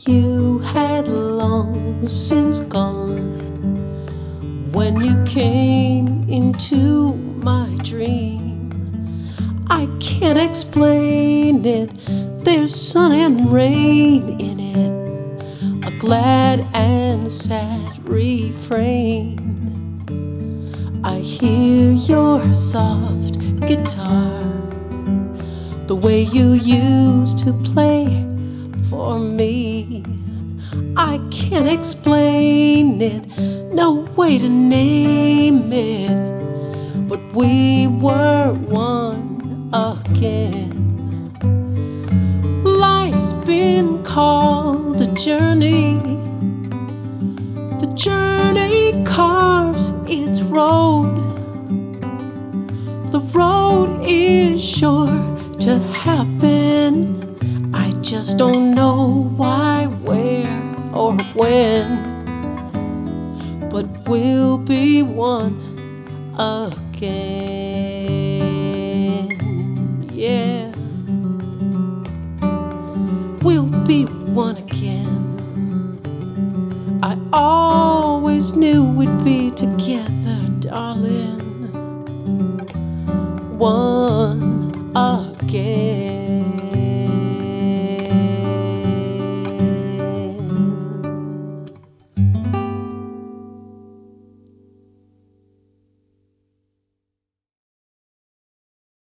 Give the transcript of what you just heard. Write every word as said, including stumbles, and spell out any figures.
You had long since gone when you came into my dream. I can't explain it, there's sun and rain in it, a glad and sad refrain. I hear your soft guitar, the way you used to play for me. I can't explain it, no way to name it, but we were one again. Life's been called a journey, the journey carves its road. The road is sure to happen, I just don't know why, where, or when, but we'll be one again. Yeah, we'll be one again. I always knew we'd be together, darling, one again.